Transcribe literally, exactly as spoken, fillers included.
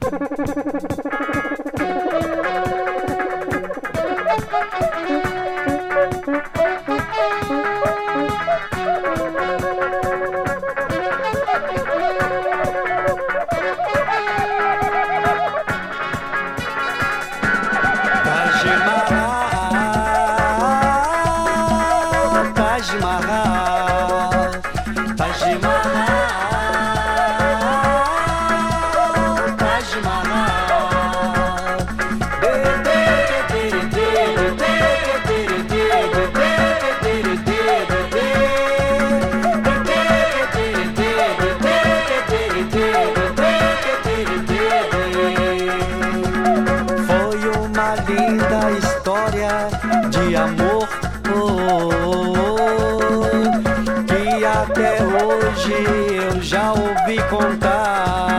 De amor, oh, oh, oh, que até hoje eu já ouvi contar.